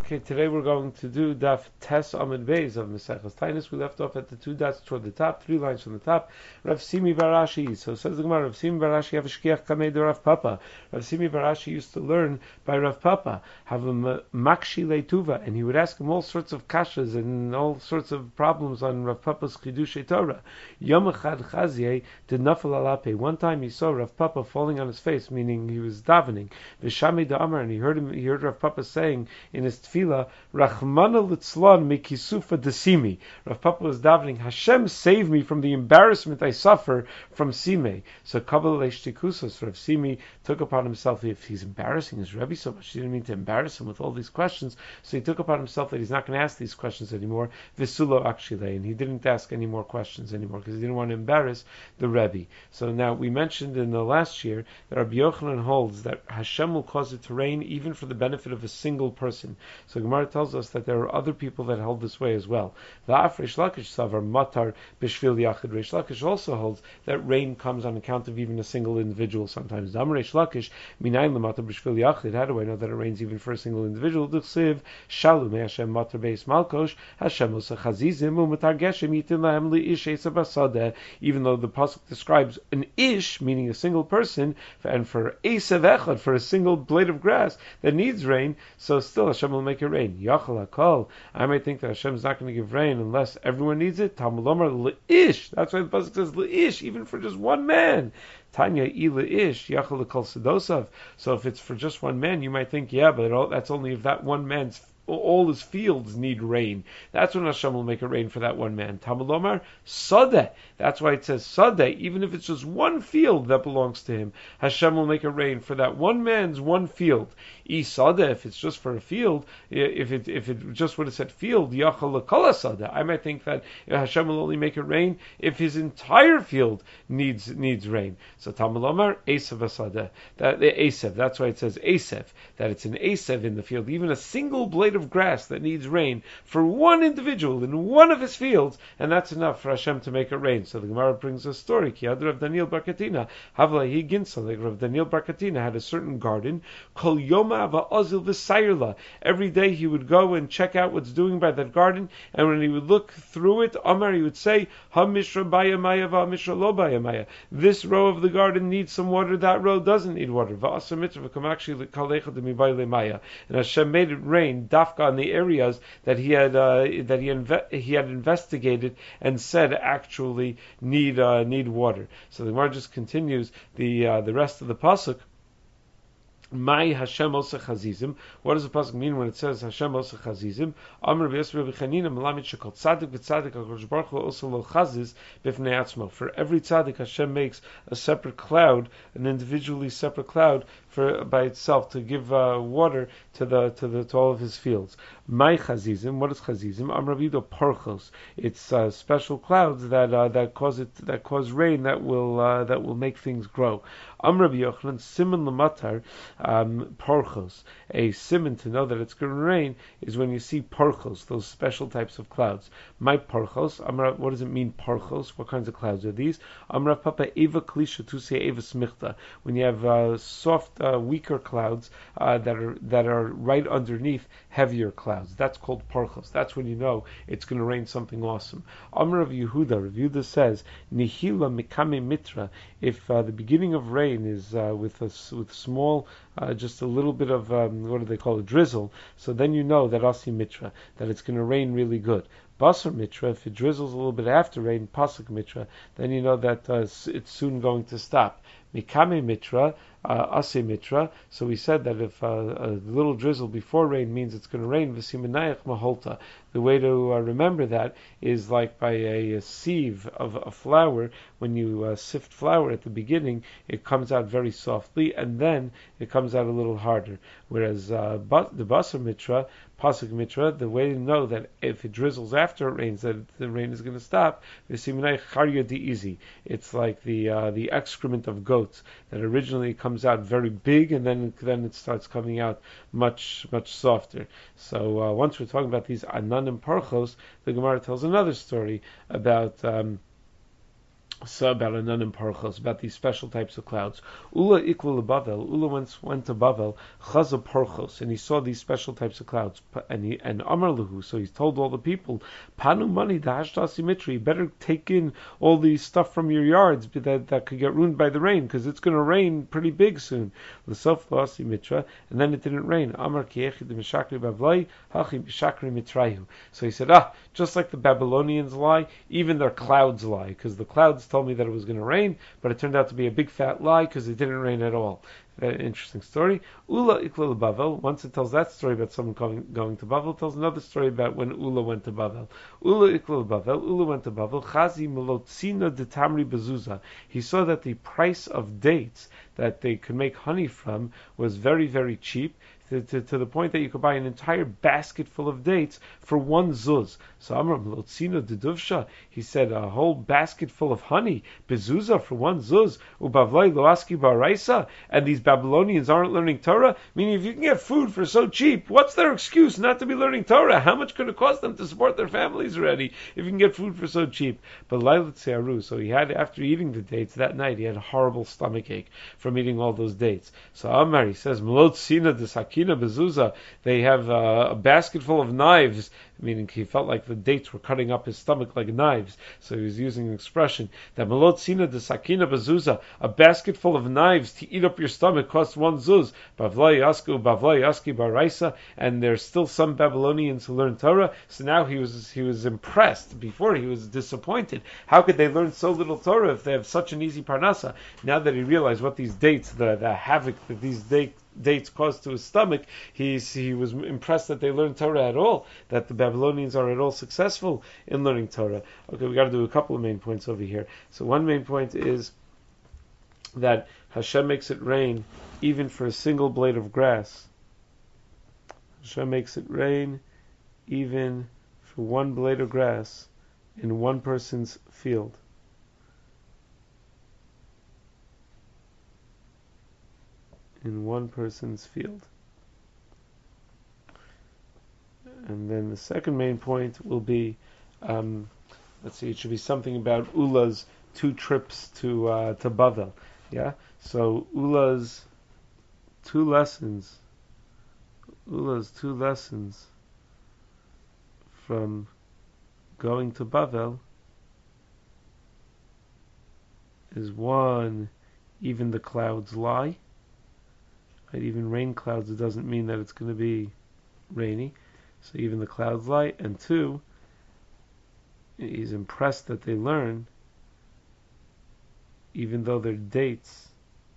Okay, today we're going to do Daf Tes Amid Beis of Maseches Tainus. We left off at the two dots toward the top, 3 lines from the top. Rav Simi Barashi. So says the Gemara, Rav Simi Barashi have a shkiach kamei de Rav Papa. Rav Simi Barashi used to learn by Rav Papa, have a makshi leituva, and he would ask him all sorts of kashas and all sorts of problems on Rav Papa's Chidushei Torah. Yom Echad Chazye did nafal alape. One time he saw Rav Papa falling on his face, meaning he was davening. V'shamei da Amar, and he heard Rav Papa saying in his tefillah, Rachmana litzlan mikisufa desimi. Rav Papa was davening, Hashem save me from the embarrassment I suffer from Simei. So Kabbalah Leishtikusos, Rav Simi took upon himself, if he's embarrassing his Rebbe so much, he didn't mean to embarrass him with all these questions, so he took upon himself that he's not going to ask these questions anymore, Visulo Akshile, and he didn't ask any more questions anymore, because he didn't want to embarrass the Rebbe. So now, we mentioned in the last year that Rabbi Yochanan holds that Hashem will cause it to rain even for the benefit of a single person. So Gemara tells us that there are other people that hold this way as well. Va'af Reish Lakish savar matar b'shvil yachid. Reish Lakish also holds that rain comes on account of even a single individual sometimes. Dam Reish Lakish minayin l'matar b'shvil yachid. How do I know that it rains even for a single individual? D'chsiv shalom Hashem matar beis malkosh Hashem osa chazizim u'matar geshem yitin lahem li'ish esa basadeh. Even though the pasuk describes an ish, meaning a single person, and for esav echad, for a single blade of grass that needs rain, so still Hashem will make it rain. Yachal hakol. I might think that Hashem is not going to give rain unless everyone needs it. Talmud Lomar leish. That's why the pasuk says leish, even for just one man. Tanya leish yachal lekol sedosav. So if it's for just one man, you might think, yeah, but that's only if that one man's all his fields need rain. That's when Hashem will make it rain for that one man. Talmud Lomar Sadeh. That's why it says Sadeh. Even if it's just one field that belongs to him, Hashem will make it rain for that one man's one field. Sadeh, if it's just for a field, if it just would have said field, Yachal Lekala Sadeh, I might think that Hashem will only make it rain if his entire field needs rain. So Talmud Lomar Esav Sadeh. That's why it says Esav, that it's an Esav in the field. Even a single blade of grass that needs rain for one individual in one of his fields, and that's enough for Hashem to make it rain. So the Gemara brings a story. Ki ad Rav Daniel Bar Katina, Havla hi ginsa, like Rav Daniel Bar Katina had a certain garden, Kol Yoma va'azil v'sayrla. Every day he would go and check out what's doing by that garden, and when he would look through it, Amar, he would say, Ha mishra bayamaya va mishra lo bayamaya. This row of the garden needs some water, that row doesn't need water. Va'asa mitzvah kamakshi kalecha demibai lemaya. And Hashem made it rain on the areas that he had investigated and said actually need water. So the Gemara just continues the rest of the pasuk. My Hashem osa chazizim. What does the pasuk mean when it says Hashem osa chazizim? Amr v'yosef b'chanina melamid shekol tzadik v'tzadik HaKadosh Baruch Hu osa lo chaziz b'fnei atzmo. For every tzadik, Hashem makes a separate cloud, an individually separate cloud by itself to give water to all of his fields. My chazizim. What is chazizim? Amr v'yido parchos. It's special clouds that cause rain that will make things grow. Amr v'yochanan siman l'matar. Parchos. A simon to know that it's going to rain is when you see parchos, those special types of clouds. My parchos. What does it mean, parchos? What kinds of clouds are these? Amra papa eva klisha to say eva smichta. When you have soft, weaker clouds that are right underneath heavier clouds. That's called parchos. That's when you know it's going to rain something awesome. Amr of Yehuda says nihila mikame mitra. If the beginning of rain is with small, just a little bit of what do they call it, drizzle, so then you know that asi mitra, that it's going to rain really good. Basar mitra, if it drizzles a little bit after rain, pasuk mitra, then you know that it's soon going to stop. Mikame mitra, ase mitra. So we said that if a little drizzle before rain means it's going to rain, v'simenayach maholta. The way to remember that is like by a sieve of a flour. When you sift flour at the beginning, it comes out very softly, and then it comes out a little harder. Whereas the basar mitra, pasuk mitra, the way to know that if it drizzles after it rains, that the rain is going to stop, it's like the excrement of goats that originally comes out very big, and then it starts coming out much softer. So once we're talking about these anan and parchos, the Gemara tells another story about So about Ananim Parchos, about these special types of clouds. Ula ikla Bavel. Ula went to Bavel. Chaza Parchos, and he saw these special types of clouds. And Amar Lahu, so he told all the people, Panu money the Hashtasi Mitri. Better take in all the stuff from your yards that could get ruined by the rain, because it's going to rain pretty big soon. L'sof Lasi Mitra, and then it didn't rain. Amar Kiechid Mishakri Bavlai Hachi Mishakri Mitrayu. So he said, just like the Babylonians lie, even their clouds lie, because the clouds told me that it was going to rain, but it turned out to be a big fat lie because it didn't rain at all. Very interesting story. Ula ikla Bavel. Once it tells that story about someone going to Bavel, it tells another story about when Ula went to Bavel. Ula ikla Bavel. Ula went to Bavel. Chazi melotzina de tamri bezuza. He saw that the price of dates that they could make honey from was very, very cheap. To the point that you could buy an entire basket full of dates for one zuz. So Amram Lotzino Deduvsha, he said a whole basket full of honey, bezuza for one zuz, ubavlai loaski baraisa, and these Babylonians aren't learning Torah? Meaning if you can get food for so cheap, what's their excuse not to be learning Torah? How much could it cost them to support their families already if you can get food for so cheap? But Lailat Searu, so he had, after eating the dates that night, he had a horrible stomach ache from eating all those dates. So Amar, he says, Melotzina Desaki Bezuza, they have a basket full of knives, meaning he felt like the dates were cutting up his stomach like knives. So he was using an expression that Melotzina de Sakina Bezuza, a basket full of knives to eat up your stomach costs one zuz. Bavlai Yaski Baraisa, and there's still some Babylonians who learn Torah. So now he was impressed. Before he was disappointed. How could they learn so little Torah if they have such an easy parnasa? Now that he realized what these dates, the havoc that these dates caused to his stomach, he was impressed that they learned Torah at all, that the Babylonians are at all successful in learning Torah. Okay, we got to do a couple of main points over here. So one main point is that Hashem makes it rain even for a single blade of grass. Hashem makes it rain even for one blade of grass in one person's field. In one person's field. And then the second main point will be, let's see, it should be something about Ula's 2 trips to Bavel. Yeah? So Ula's 2 lessons from going to Bavel is one, even the clouds lie. Right? Even rain clouds, it doesn't mean that it's going to be rainy. So even the clouds lie. And 2, he's impressed that they learn, even though their dates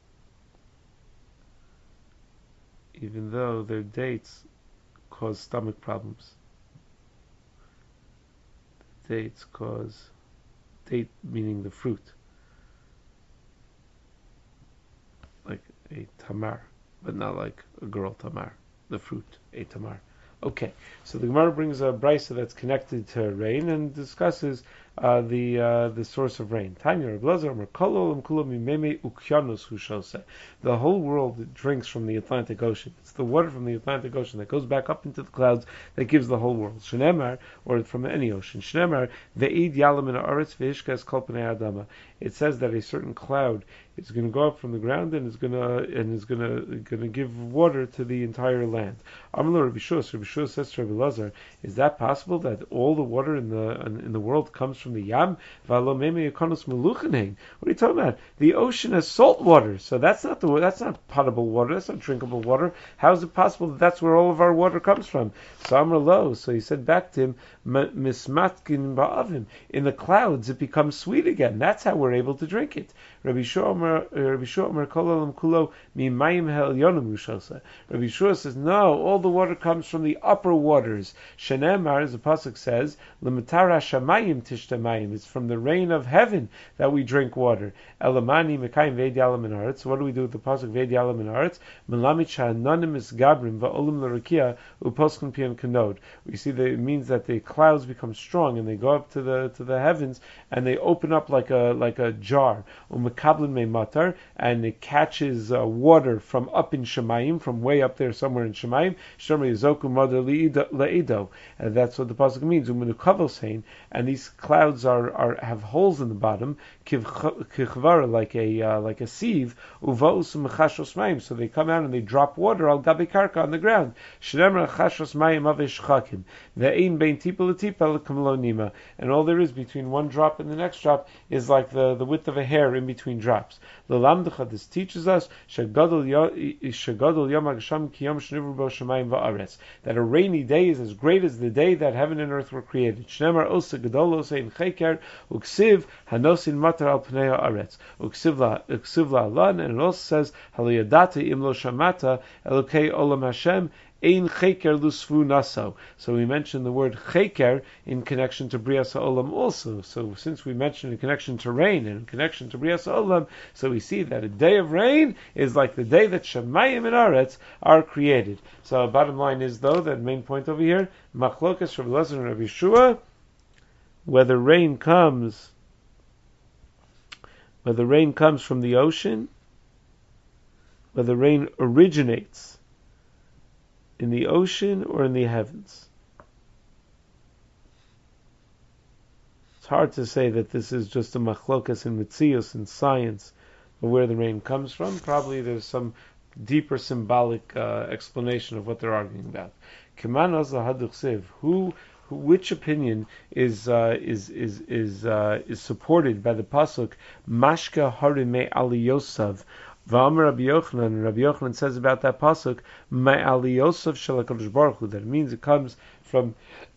cause stomach problems. Dates cause, date meaning the fruit, like a tamar, but not like a girl tamar, the fruit, a tamar. Okay, so the Gemara brings a brisa that's connected to rain and discusses the source of rain. The whole world drinks from the Atlantic Ocean. It's the water from the Atlantic Ocean that goes back up into the clouds that gives the whole world. Shnemar, or from any ocean. Shnemar, ve'id yalam in haaretz ve'ishkas kol pnei adama. It says that a certain cloud is going to go up from the ground and is going to give water to the entire land. Amar Rabbi Shua says to Rabbi Lazar, is that possible that all the water in the world comes from the Yam? What are you talking about? The ocean has salt water, so that's not potable water. That's not drinkable water. How is it possible that that's where all of our water comes from? So Amar Lo, so he said back to him, Mismatkin ba'avim. In the clouds, it becomes sweet again. That's how we're able to drink it. Rabbi Shua Kulo Mimayim Hel Rabbi Shua says, no, all the water comes from the upper waters. Shenemar, as the pasuk says, L'matara Shamayim Tishtamayim. It's from the rain of heaven that we drink water. Elamani Mekayim Veidialam in Aretz. What do we do with the pasuk Veidialam in Aretz? Melamit Sha'ananim Gabrim Va'olim L'Rakia Uposkin Pian Kanod. We see that it means that the clouds become strong and they go up to the heavens and they open up like a jar. Mekablin me matar, and it catches water from up in Shemayim, from way up there somewhere in Shemayim. Shemar Yizoku Mother Leido. And that's what the pasuk means. Saying, and these clouds have holes in the bottom, kichvara, like a sieve, uvaus mechashos mayim. So they come out and they drop water al gabi karka on the ground. Shnemer chashos mayim avesh chakim. Ve'ein bein tipa l'tipa l'kamlo nima. And all there is between one drop and the next drop is like the width of a hair in between drops. L'lamdecha, this teaches us shegadol yom hagasham ki yom shnivru bo shemayim va'aretz, that a rainy day is as great as the day that heaven and earth were created. Shnemar osa gadol osa in cheker uksiv hanosin matar al pnei haaretz uksiv la alan, and it also says haliyadata imlo shamata elokei olam Hashem ein cheker lusfu naso. So we mentioned the word cheker in connection to Brias Ha'olam also. So since we mentioned in connection to rain and in connection to Brias Ha'olam, so we see that a day of rain is like the day that Shemayim and Aretz are created. So bottom line is, though, that main point over here, Machlokas Rabbi Elazar and Rabbi Yeshua, whether rain comes from the ocean, whether rain originates in the ocean or in the heavens. It's hard to say that this is just a machlokas in mitzius in science of where the rain comes from. Probably there's some deeper symbolic explanation of what they're arguing about. Which opinion is supported by the pasuk Mashka Harime Ali Yosav? V'amar Rabbi Yochanan says about that pasuk Ma'ali Yosef Shel HaKadosh Baruch Hu, that means it comes from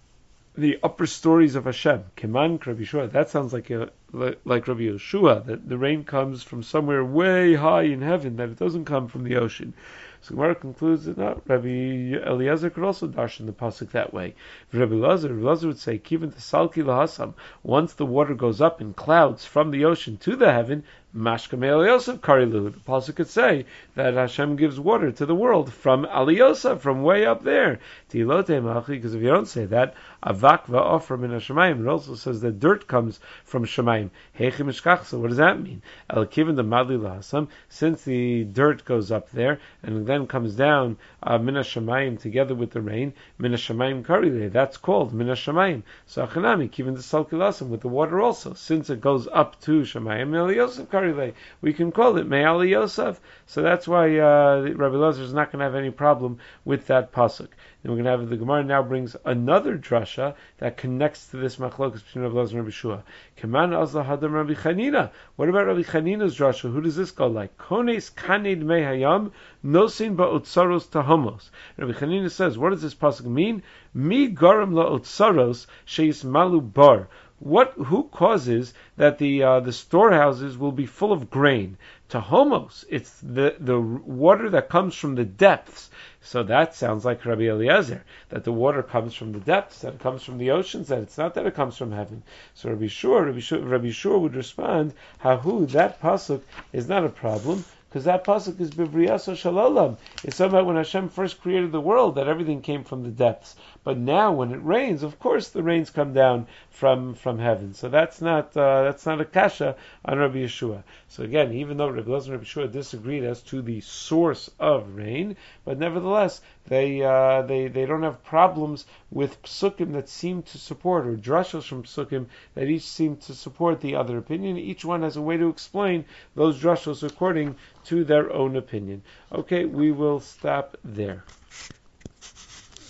the upper stories of Hashem. Keman Rabbi Yeshua, that sounds like Rabbi Yeshua, that the rain comes from somewhere way high in heaven, that it doesn't come from the ocean. So Gemara concludes that no, Rabbi Eliezer could also darshan the pasuk that way. Rabbi Eliezer would say, Kivan Salki lahasam, once the water goes up in clouds from the ocean to the heaven, Mashka me Yosef Karilu. The pasuk could say that Hashem gives water to the world from Aliyosef, from way up there. Because if you don't say that, Avak va'ofra min hashamayim, it also says that dirt comes from Shemayim. Heichim ishkach. So what does that mean? El kiven the madli lahasam, since the dirt goes up there and then comes down min hashamayim together with the rain, min hashamayim karile. That's called min hashamayim. So achanami kiven the salki lahasam, with the water also, since it goes up to Shemayim Aliyosef karile, we can call it Me'ali Yosef. So that's why Rabbi Elazar is not going to have any problem with that pasuk. And we're going to have, the Gemara now brings another drasha that connects to this machlokas between Rabbi Elazar and Rabbi Yeshua. Keman azla hadam Rabbi Chanina. What about Rabbi Chanina's drasha? Who does this go like? Kones kaned mehayam nosin ba'otsaros tahomos. Rabbi Chanina says, what does this pasuk mean? Mi garam la'otsaros sheis malu bar. Who causes that the storehouses will be full of grain? Tahomos, it's the water that comes from the depths. So that sounds like Rabbi Eliezer, that the water comes from the depths, that it comes from the oceans, that it's not that it comes from heaven. So Rabbi Shur would respond, Hahu, that pasuk is not a problem, because that pasuk is Bibriyaso Shalolam. It's about when Hashem first created the world, that everything came from the depths. But now, when it rains, of course the rains come down from heaven. So that's not a kasha on Rabbi Yeshua. So again, even though Rabbi Elazar and Rabbi Yeshua disagreed as to the source of rain, but nevertheless they don't have problems with psukim that seem to support, or drashos from psukim that each seem to support the other opinion. Each one has a way to explain those drashos according to their own opinion. Okay, we will stop there.